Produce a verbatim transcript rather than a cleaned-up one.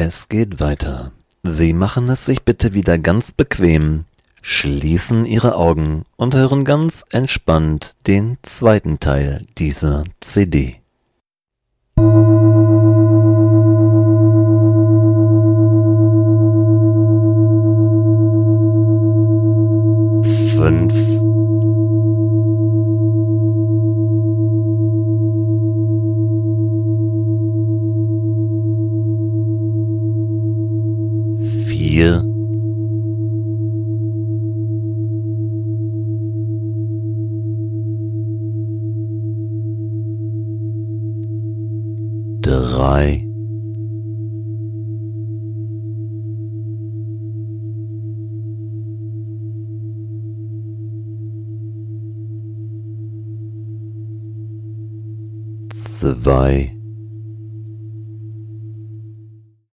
Es geht weiter. Sie machen es sich bitte wieder ganz bequem, schließen Ihre Augen und hören ganz entspannt den zweiten Teil dieser C D. Fünf, vier, drei, zwei,